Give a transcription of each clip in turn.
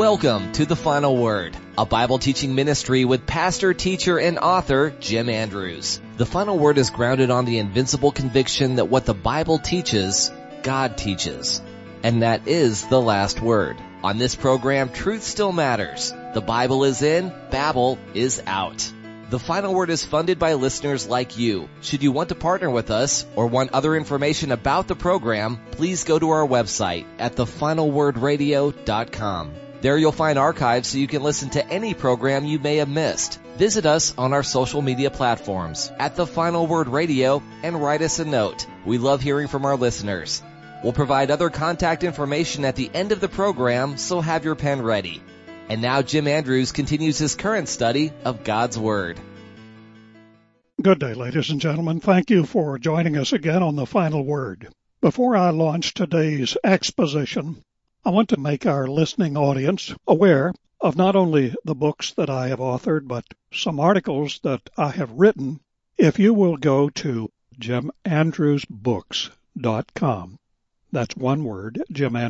Welcome to The Final Word, a Bible teaching ministry with pastor, teacher, and author Jim Andrews. The Final Word is grounded on the invincible conviction that what the Bible teaches, God teaches. And that is the last word. On this program, truth still matters. The Bible is in, Babel is out. The Final Word is funded by listeners like you. Should you want to partner with us or want other information about the program, please go to our website at thefinalwordradio.com. There you'll find archives so you can listen to any program you may have missed. Visit us on our social media platforms at The Final Word Radio and write us a note. We love hearing from our listeners. We'll provide other contact information at the end of the program, so have your pen ready. And now Jim Andrews continues his current study of God's Word. Good day, ladies and gentlemen. Thank you for joining us again on The Final Word. Before I launch today's exposition, I want to make our listening audience aware of not only the books that I have authored, but some articles that I have written. If you will go to jimandrewsbooks.com, that's one word,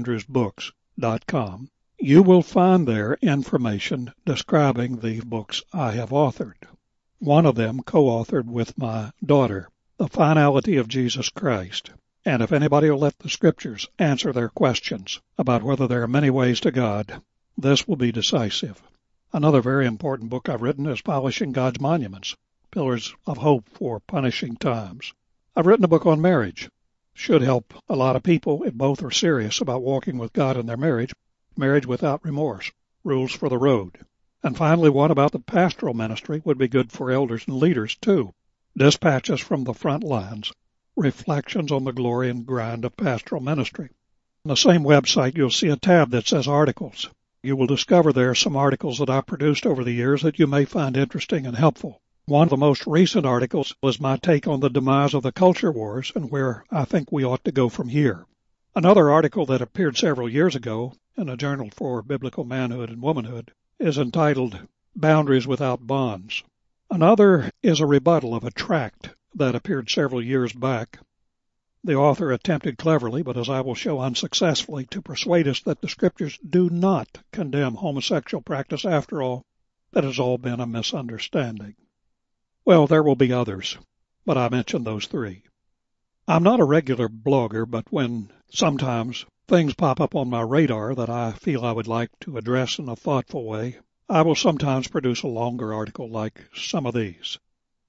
jimandrewsbooks.com, you will find there information describing the books I have authored. One of them co-authored with my daughter, The Finality of Jesus Christ. And if anybody will let the Scriptures answer their questions about whether there are many ways to God, this will be decisive. Another very important book I've written is Polishing God's Monuments, Pillars of Hope for Punishing Times. I've written a book on marriage. Should help a lot of people if both are serious about walking with God in their marriage. Marriage Without Remorse, Rules for the Road. And finally, one about the pastoral ministry would be good for elders and leaders, too. Dispatches from the Front Lines, Reflections on the Glory and Grind of Pastoral Ministry. On the same website, you'll see a tab that says Articles. You will discover there some articles that I've produced over the years that you may find interesting and helpful. One of the most recent articles was my take on the demise of the culture wars and where I think we ought to go from here. Another article that appeared several years ago in a journal for biblical manhood and womanhood is entitled Boundaries Without Bonds. Another is a rebuttal of a tract that appeared several years back. The author attempted cleverly, but as I will show unsuccessfully, to persuade us that the Scriptures do not condemn homosexual practice after all. That has all been a misunderstanding. Well, there will be others, but I mentioned those three. I'm not a regular blogger, but when sometimes things pop up on my radar that I feel I would like to address in a thoughtful way, I will sometimes produce a longer article like some of these.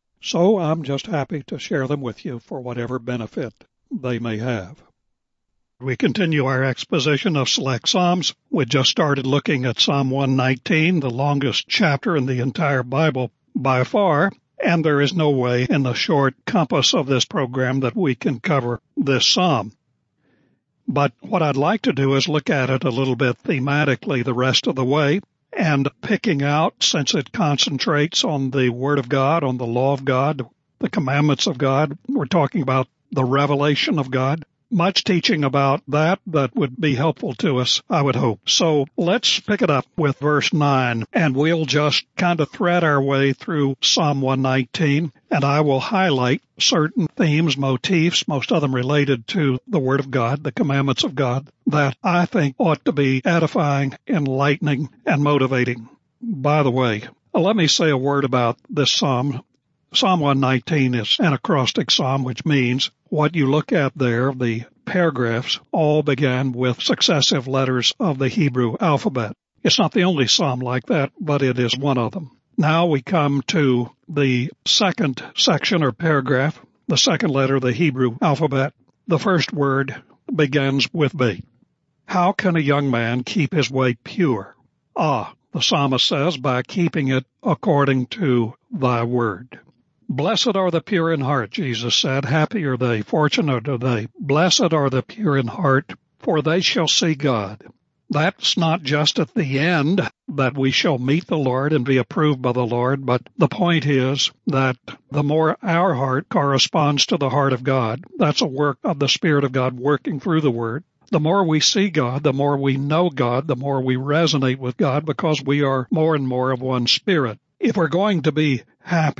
So I'm just happy to share them with you for whatever benefit they may have. We continue our exposition of select Psalms. We just started looking at Psalm 119, the longest chapter in the entire Bible by far, and there is no way in the short compass of this program that we can cover this psalm. But what I'd like to do is look at it a little bit thematically the rest of the way, and picking out, since it concentrates on the Word of God, on the law of God, the commandments of God, we're talking about the revelation of God. Much teaching about that would be helpful to us, I would hope. So let's pick it up with verse 9, and we'll just kind of thread our way through Psalm 119, and I will highlight certain themes, motifs, most of them related to the Word of God, the commandments of God, that I think ought to be edifying, enlightening, and motivating. By the way, let me say a word about this psalm. Psalm 119 is an acrostic psalm, which means what you look at there, the paragraphs, all began with successive letters of the Hebrew alphabet. It's not the only psalm like that, but it is one of them. Now we come to the second section or paragraph, the second letter of the Hebrew alphabet. The first word begins with B. How can a young man keep his way pure? The psalmist says, by keeping it according to thy word. Blessed are the pure in heart, Jesus said. Happy are they, fortunate are they. Blessed are the pure in heart, for they shall see God. That's not just at the end that we shall meet the Lord and be approved by the Lord, but the point is that the more our heart corresponds to the heart of God, that's a work of the Spirit of God working through the Word. The more we see God, the more we know God, the more we resonate with God because we are more and more of one spirit. If we're going to be happy,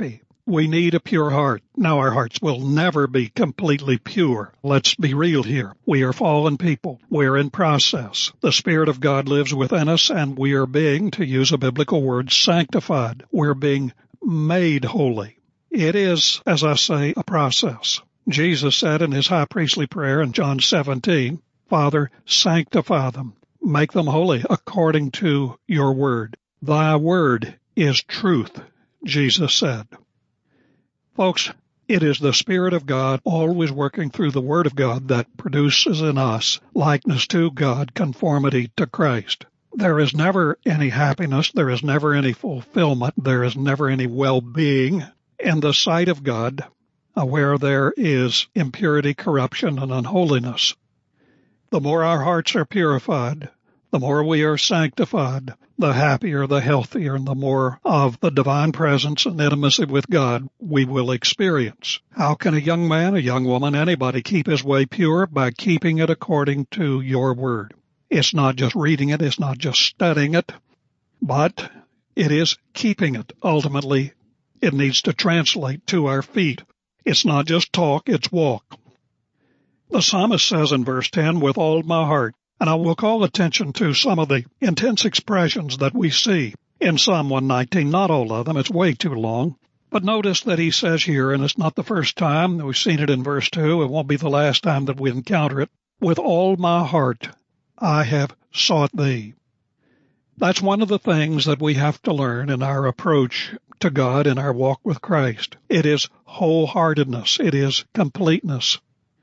We need a pure heart. Now, our hearts will never be completely pure. Let's be real here. We are fallen people. We're in process. The Spirit of God lives within us, and we are being, to use a biblical word, sanctified. We're being made holy. It is, as I say, a process. Jesus said in his high priestly prayer in John 17, Father, sanctify them. Make them holy according to your word. Thy word is truth, Jesus said. Folks, it is the Spirit of God always working through the Word of God that produces in us likeness to God, conformity to Christ. There is never any happiness, there is never any fulfillment, there is never any well-being in the sight of God where there is impurity, corruption, and unholiness. The more our hearts are purified, the more we are sanctified, the happier, the healthier, and the more of the divine presence and intimacy with God we will experience. How can a young man, a young woman, anybody keep his way pure? By keeping it according to your word. It's not just reading it, it's not just studying it, but it is keeping it. Ultimately, it needs to translate to our feet. It's not just talk, it's walk. The psalmist says in verse 10, with all my heart. And I will call attention to some of the intense expressions that we see in Psalm 119. Not all of them. It's way too long. But notice that he says here, and it's not the first time. We've seen it in verse 2. It won't be the last time that we encounter it. With all my heart, I have sought thee. That's one of the things that we have to learn in our approach to God in our walk with Christ. It is wholeheartedness. It is completeness.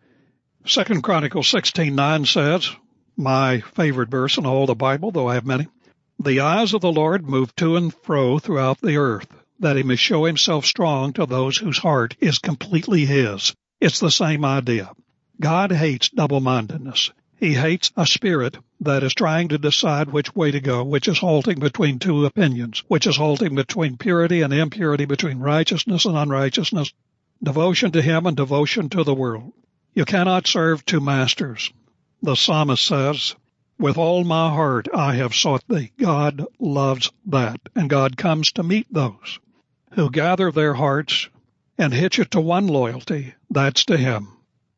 2 Chronicles 16:9 says, my favorite verse in all the Bible, though I have many, the eyes of the Lord move to and fro throughout the earth, that he may show himself strong to those whose heart is completely his. It's the same idea. God hates double-mindedness. He hates a spirit that is trying to decide which way to go, which is halting between two opinions, which is halting between purity and impurity, between righteousness and unrighteousness, devotion to him and devotion to the world. You cannot serve two masters. The psalmist says, with all my heart I have sought thee. God loves that, and God comes to meet those who gather their hearts and hitch it to one loyalty, that's to him.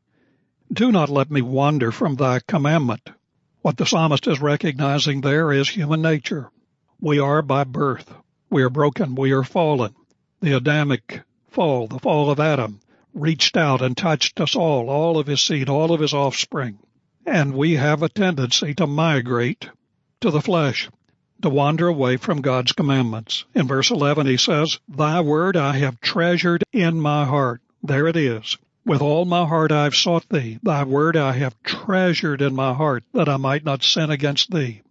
Do not let me wander from thy commandment. What the psalmist is recognizing there is human nature. We are by birth. We are broken. We are fallen. The Adamic fall, the fall of Adam, reached out and touched us all of his seed, all of his offspring. And we have a tendency to migrate to the flesh, to wander away from God's commandments. In verse 11 he says, thy word I have treasured in my heart. There it is. With all my heart I have sought thee. Thy word I have treasured in my heart, that I might not sin against thee.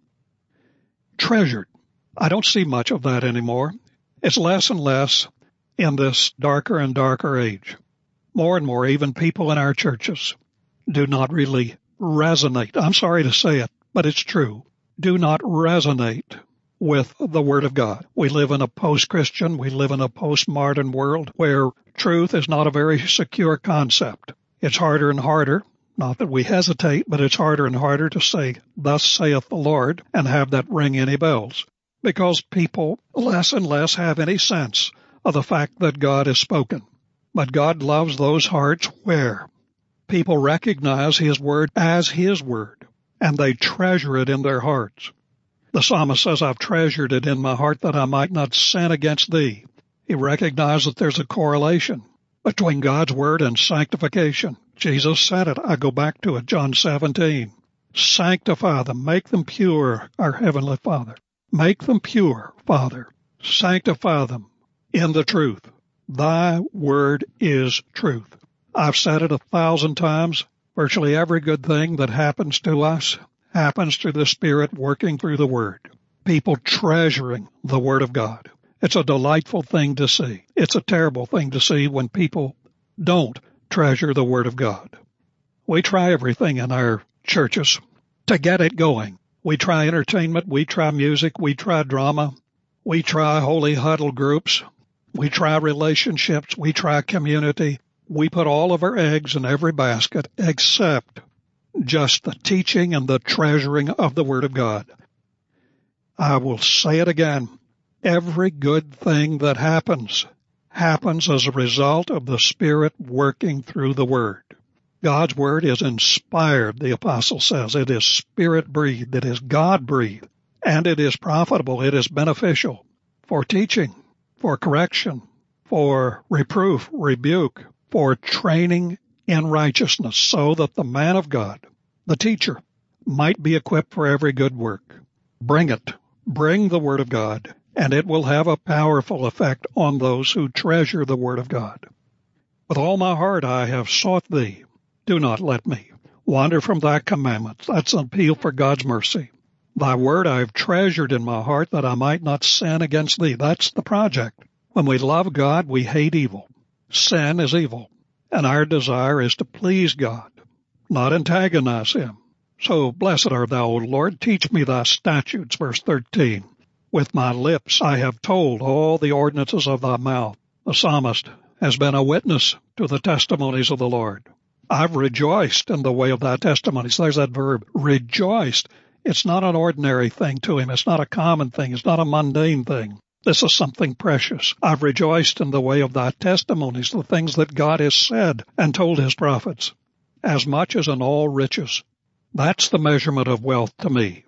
Treasured. I don't see much of that anymore. It's less and less in this darker and darker age. More and more, even people in our churches do not really resonate. I'm sorry to say it, but it's true. Do not resonate with the Word of God. We live in a post-Christian, we live in a post-modern world where truth is not a very secure concept. It's harder and harder, not that we hesitate, but it's harder and harder to say, thus saith the Lord, and have that ring any bells. Because people less and less have any sense of the fact that God has spoken. But God loves those hearts where people recognize his word as his word, and they treasure it in their hearts. The psalmist says, I've treasured it in my heart that I might not sin against thee. He recognized that there's a correlation between God's word and sanctification. Jesus said it. I go back to it, John 17. Sanctify them, make them pure, our Heavenly Father. Make them pure, Father. Sanctify them in the truth. Thy word is truth. I've said it 1,000 times. Virtually every good thing that happens to us happens through the Spirit working through the Word. People treasuring the Word of God. It's a delightful thing to see. It's a terrible thing to see when people don't treasure the Word of God. We try everything in our churches to get it going. We try entertainment, we try music, we try drama, we try holy huddle groups, we try relationships, we try community. We put all of our eggs in every basket except just the teaching and the treasuring of the Word of God. I will say it again. Every good thing that happens happens as a result of the Spirit working through the Word. God's Word is inspired, the Apostle says. It is Spirit-breathed. It is God-breathed. And it is profitable. It is beneficial for teaching, for correction, for reproof, rebuke, for training in righteousness, so that the man of God, the teacher, might be equipped for every good work. Bring it. Bring the Word of God, and it will have a powerful effect on those who treasure the Word of God. With all my heart I have sought thee. Do not let me wander from thy commandments. That's an appeal for God's mercy. Thy word I have treasured in my heart that I might not sin against thee. That's the project. When we love God, we hate evil. Sin is evil, and our desire is to please God, not antagonize Him. So blessed art thou, O Lord. Teach me thy statutes, verse 13. With my lips I have told all the ordinances of thy mouth. The psalmist has been a witness to the testimonies of the Lord. I've rejoiced in the way of thy testimonies. There's that verb, rejoiced. It's not an ordinary thing to him. It's not a common thing. It's not a mundane thing. This is something precious. I've rejoiced in the way of thy testimonies, the things that God has said and told his prophets, as much as in all riches. That's the measurement of wealth to me.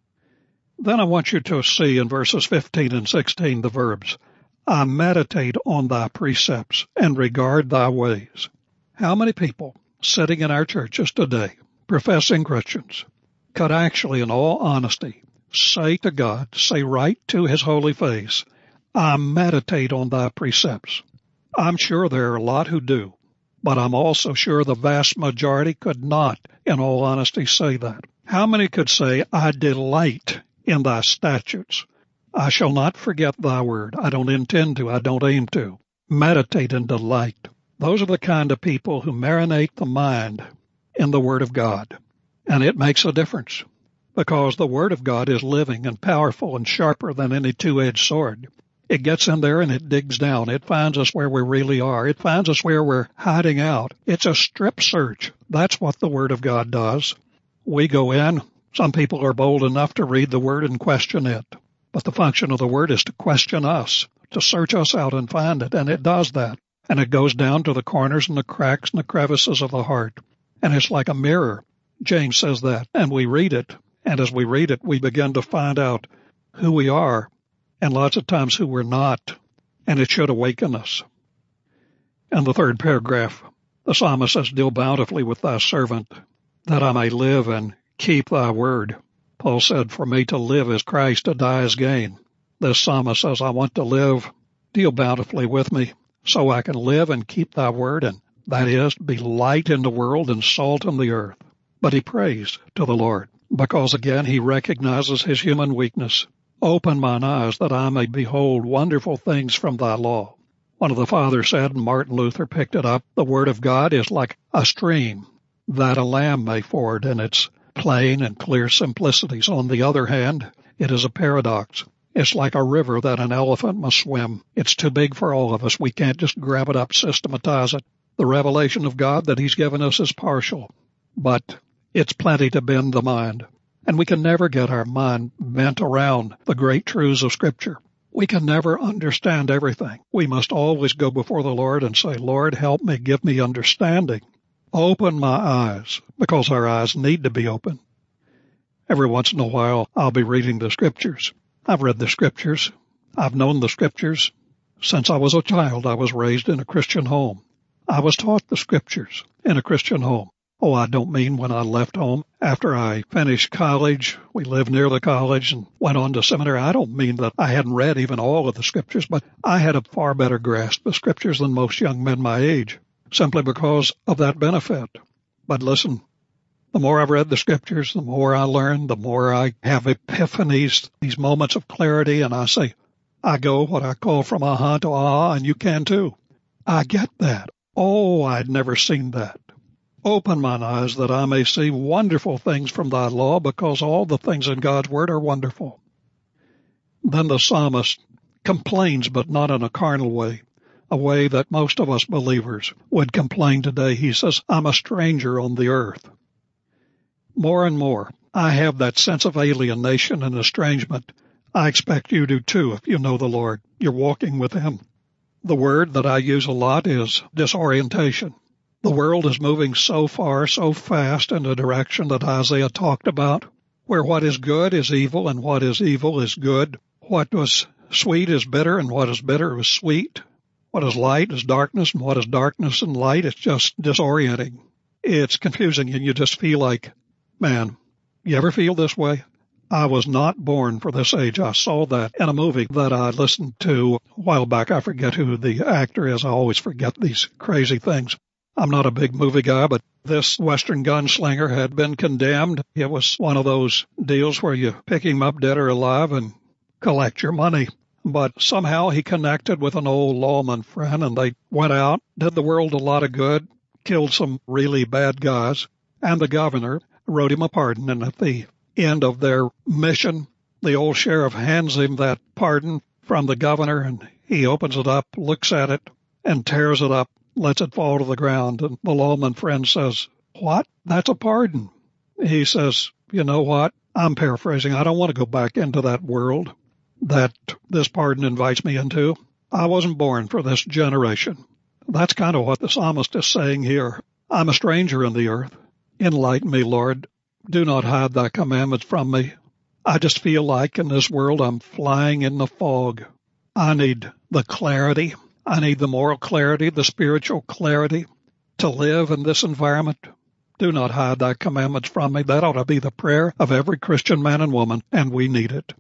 Then I want you to see in verses 15 and 16 the verbs, I meditate on thy precepts and regard thy ways. How many people sitting in our churches today, professing Christians, could actually, in all honesty, say to God, say right to his holy face, I meditate on thy precepts. I'm sure there are a lot who do, but I'm also sure the vast majority could not, in all honesty, say that. How many could say, I delight in thy statutes? I shall not forget thy word. I don't intend to. I don't aim to. Meditate and delight. Those are the kind of people who marinate the mind in the Word of God. And it makes a difference because the Word of God is living and powerful and sharper than any two-edged sword. It gets in there and it digs down. It finds us where we really are. It finds us where we're hiding out. It's a strip search. That's what the Word of God does. We go in. Some people are bold enough to read the Word and question it. But the function of the Word is to question us, to search us out and find it. And it does that. And it goes down to the corners and the cracks and the crevices of the heart. And it's like a mirror. James says that. And we read it. And as we read it, we begin to find out who we are and lots of times who we're not. And it should awaken us. And the third paragraph, the psalmist says, deal bountifully with thy servant, that I may live and keep thy word. Paul said, for me to live is Christ, to die is gain. This psalmist says, I want to live. Deal bountifully with me so I can live and keep thy word, and that is, be light in the world and salt in the earth. But he prays to the Lord because, again, he recognizes his human weakness. Open mine eyes that I may behold wonderful things from thy law. One of the fathers said, and Martin Luther picked it up, the word of God is like a stream that a lamb may ford in its plain and clear simplicities. On the other hand, it is a paradox. It's like a river that an elephant must swim. It's too big for all of us. We can't just grab it up, systematize it. The revelation of God that he's given us is partial, but it's plenty to bend the mind. And we can never get our mind bent around the great truths of Scripture. We can never understand everything. We must always go before the Lord and say, Lord, help me, give me understanding. Open my eyes, because our eyes need to be open. Every once in a while, I'll be reading the Scriptures. I've read the Scriptures. I've known the Scriptures. Since I was a child, I was raised in a Christian home. I was taught the Scriptures in a Christian home. Oh, I don't mean when I left home. After I finished college, we lived near the college and went on to seminary. I don't mean that I hadn't read even all of the Scriptures, but I had a far better grasp of Scriptures than most young men my age, simply because of that benefit. But listen, the more I've read the Scriptures, the more I learn, the more I have epiphanies, these moments of clarity, and I say, I go what I call from aha to aha, and you can too. I get that. Oh, I'd never seen that. Open mine eyes that I may see wonderful things from thy law, because all the things in God's word are wonderful. Then the psalmist complains, but not in a carnal way, a way that most of us believers would complain today. He says, I'm a stranger on the earth. More and more, I have that sense of alienation and estrangement. I expect you do too if you know the Lord. You're walking with him. The word that I use a lot is disorientation. The world is moving so far, so fast in the direction that Isaiah talked about, where what is good is evil and what is evil is good. What was sweet is bitter and what is bitter is sweet. What is light is darkness and what is darkness and light. It's just disorienting. It's confusing and you just feel like, man, you ever feel this way? I was not born for this age. I saw that in a movie that I listened to a while back. I forget who the actor is. I always forget these crazy things. I'm not a big movie guy, but this Western gunslinger had been condemned. It was one of those deals where you pick him up dead or alive and collect your money. But somehow he connected with an old lawman friend, and they went out, did the world a lot of good, killed some really bad guys, and the governor wrote him a pardon. And at the end of their mission, the old sheriff hands him that pardon from the governor, and he opens it up, looks at it, and tears it up, lets it fall to the ground. And the lawman friend says, "What? That's a pardon." He says, "You know what? I'm paraphrasing. I don't want to go back into that world that this pardon invites me into. I wasn't born for this generation." That's kind of what the psalmist is saying here. I'm a stranger in the earth. Enlighten me, Lord. Do not hide thy commandments from me. I just feel like in this world I'm flying in the fog. I need the clarity. I need the moral clarity, the spiritual clarity to live in this environment. Do not hide thy commandments from me. That ought to be the prayer of every Christian man and woman, and we need it.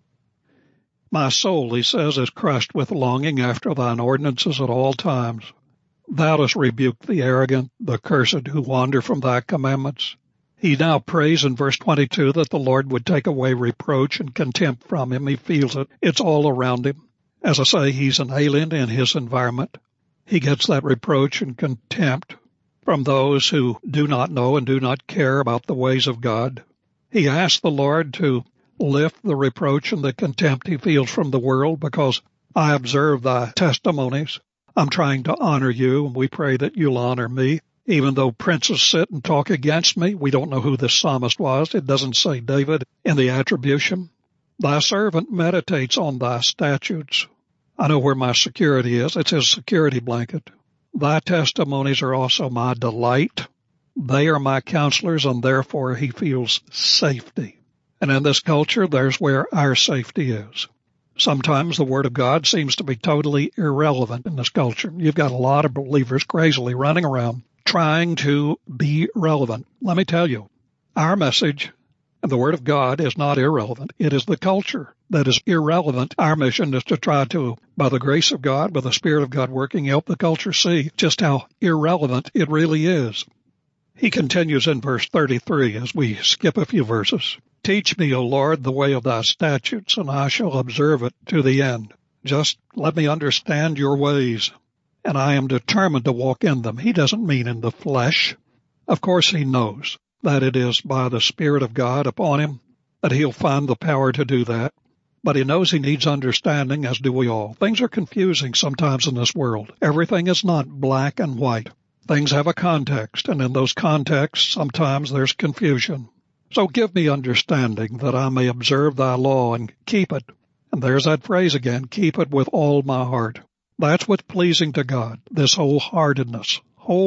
My soul, he says, is crushed with longing after thine ordinances at all times. Thou dost rebuke the arrogant, the cursed who wander from thy commandments. He now prays in verse 22 that the Lord would take away reproach and contempt from him. He feels it. It's all around him. As I say, he's an alien in his environment. He gets that reproach and contempt from those who do not know and do not care about the ways of God. He asks the Lord to lift the reproach and the contempt he feels from the world, because I observe thy testimonies. I'm trying to honor you, and we pray that you'll honor me. Even though princes sit and talk against me, we don't know who this psalmist was. It doesn't say David in the attribution. Thy servant meditates on thy statutes. I know where my security is. It's his security blanket. Thy testimonies are also my delight. They are my counselors, and therefore he feels safety. And in this culture, there's where our safety is. Sometimes the Word of God seems to be totally irrelevant in this culture. You've got a lot of believers crazily running around trying to be relevant. Let me tell you, our message and the Word of God is not irrelevant. It is the culture that is irrelevant. Our mission is to try to, by the grace of God, by the Spirit of God working, help the culture see just how irrelevant it really is. He continues in verse 33 as we skip a few verses. Teach me, O Lord, the way of thy statutes, and I shall observe it to the end. Just let me understand your ways, and I am determined to walk in them. He doesn't mean in the flesh. Of course he knows that it is by the Spirit of God upon him that he'll find the power to do that. But he knows he needs understanding, as do we all. Things are confusing sometimes in this world. Everything is not black and white. Things have a context, and in those contexts, sometimes there's confusion. So give me understanding that I may observe thy law and keep it. And there's that phrase again, keep it with all my heart. That's what's pleasing to God, this wholeheartedness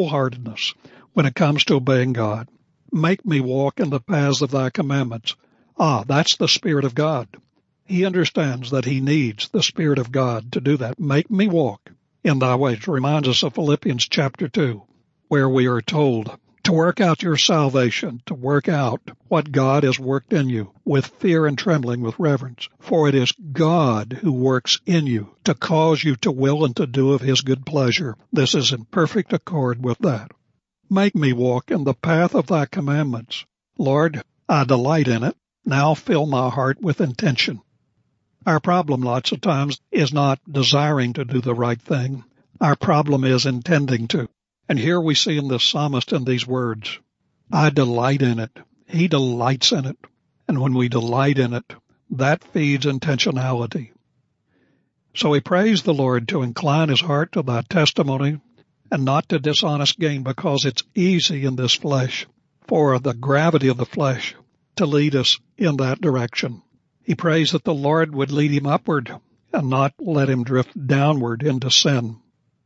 when it comes to obeying God. Make me walk in the paths of thy commandments. That's the Spirit of God. He understands that he needs the Spirit of God to do that. Make me walk in thy ways. It reminds us of Philippians chapter 2, where we are told to work out your salvation, to work out what God has worked in you with fear and trembling, with reverence. For it is God who works in you to cause you to will and to do of his good pleasure. This is in perfect accord with that. Make me walk in the path of thy commandments. Lord, I delight in it. Now fill my heart with intention. Our problem lots of times is not desiring to do the right thing. Our problem is intending to. And here we see in the psalmist in these words, I delight in it. He delights in it. And when we delight in it, that feeds intentionality. So he prays the Lord to incline his heart to thy testimony and not to dishonest gain, because it's easy in this flesh for the gravity of the flesh to lead us in that direction. He prays that the Lord would lead him upward and not let him drift downward into sin.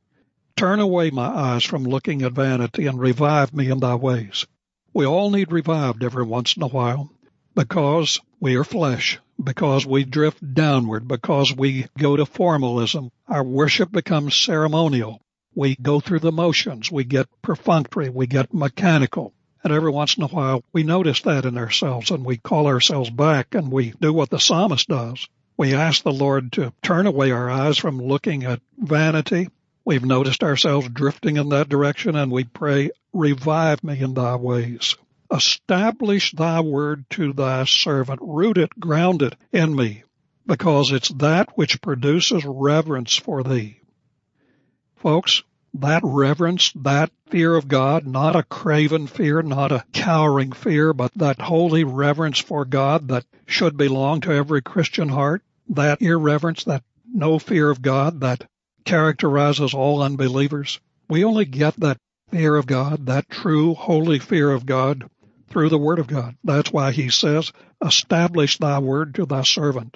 Turn away my eyes from looking at vanity and revive me in thy ways. We all need revived every once in a while because we are flesh, because we drift downward, because we go to formalism. Our worship becomes ceremonial. We go through the motions. We get perfunctory. We get mechanical. And every once in a while, we notice that in ourselves, and we call ourselves back, and we do what the psalmist does. We ask the Lord to turn away our eyes from looking at vanity. We've noticed ourselves drifting in that direction, and we pray, revive me in thy ways. Establish thy word to thy servant. Root it, ground it in me, because it's that which produces reverence for thee. Folks, that reverence, that fear of God, not a craven fear, not a cowering fear, but that holy reverence for God that should belong to every Christian heart, that irreverence, that no fear of God that characterizes all unbelievers. We only get that fear of God, that true, holy fear of God, through the Word of God. That's why he says, establish thy word to thy servant.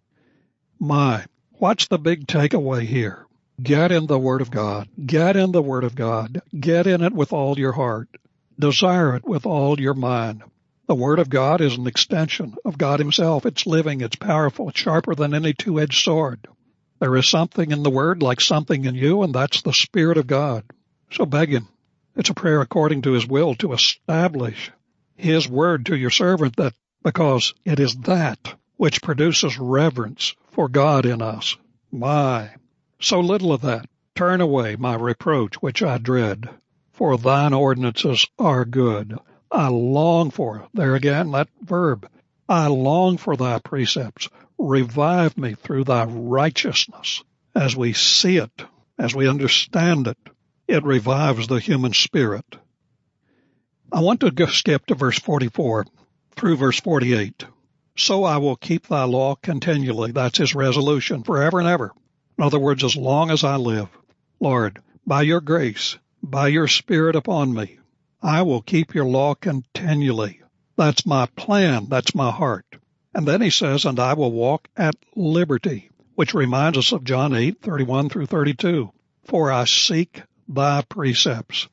What's the big takeaway here? Get in the Word of God. Get in the Word of God. Get in it with all your heart. Desire it with all your mind. The Word of God is an extension of God himself. It's living, it's powerful, it's sharper than any two-edged sword. There is something in the Word like something in you, and that's the Spirit of God. So beg him. It's a prayer according to his will to establish his word to your servant, that because it is that which produces reverence for God in us. So little of that. Turn away my reproach which I dread, for thine ordinances are good. I long for, there again, that verb, I long for thy precepts. Revive me through thy righteousness. As we see it, as we understand it, it revives the human spirit. I want to skip to verse 44 through verse 48. So I will keep thy law continually. That's his resolution forever and ever. In other words, as long as I live. Lord, by your grace, by your Spirit upon me, I will keep your law continually. That's my plan. That's my heart. And then he says, and I will walk at liberty, which reminds us of John 8:31 through 32. For I seek thy precepts.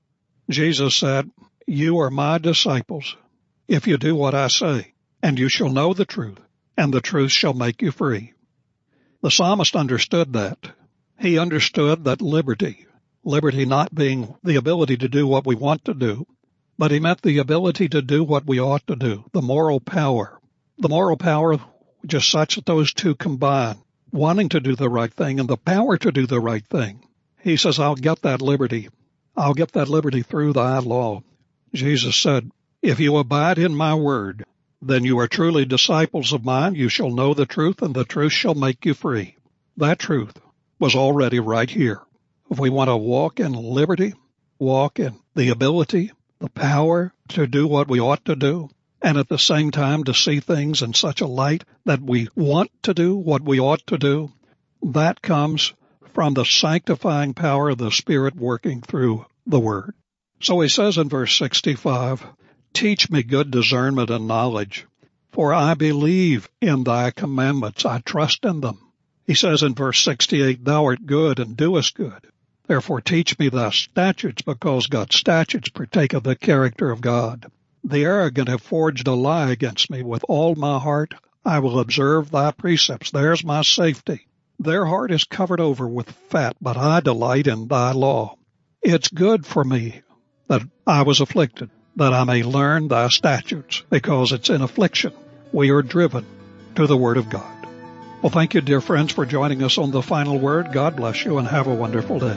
Jesus said, you are my disciples if you do what I say, and you shall know the truth, and the truth shall make you free. The psalmist understood that. He understood that liberty not being the ability to do what we want to do, but he meant the ability to do what we ought to do, the moral power. The moral power, just such that those two combine, wanting to do the right thing and the power to do the right thing. He says, I'll get that liberty. I'll get that liberty through thy law. Jesus said, if you abide in my word, then you are truly disciples of mine. You shall know the truth, and the truth shall make you free. That truth was already right here. If we want to walk in liberty, walk in the ability, the power to do what we ought to do, and at the same time to see things in such a light that we want to do what we ought to do, that comes from the sanctifying power of the Spirit working through the Word. So he says in verse 65, teach me good discernment and knowledge, for I believe in thy commandments. I trust in them. He says in verse 68, thou art good and doest good. Therefore teach me thy statutes, because God's statutes partake of the character of God. The arrogant have forged a lie against me. With all my heart I will observe thy precepts. There's my safety. Their heart is covered over with fat, but I delight in thy law. It's good for me that I was afflicted, that I may learn thy statutes, because it's in affliction we are driven to the Word of God. Well, thank you, dear friends, for joining us on The Final Word. God bless you and have a wonderful day.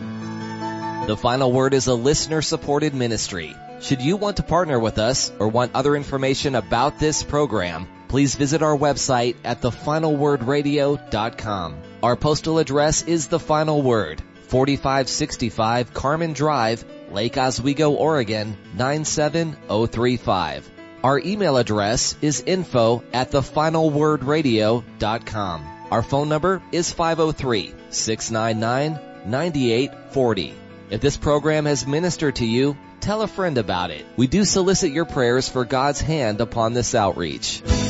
The Final Word is a listener-supported ministry. Should you want to partner with us or want other information about this program, please visit our website at thefinalwordradio.com. Our postal address is The Final Word, 4565 Carmen Drive, Lake Oswego, Oregon, 97035. Our email address is info@thefinalwordradio.com. Our phone number is 503-699-9840. If this program has ministered to you, tell a friend about it. We do solicit your prayers for God's hand upon this outreach.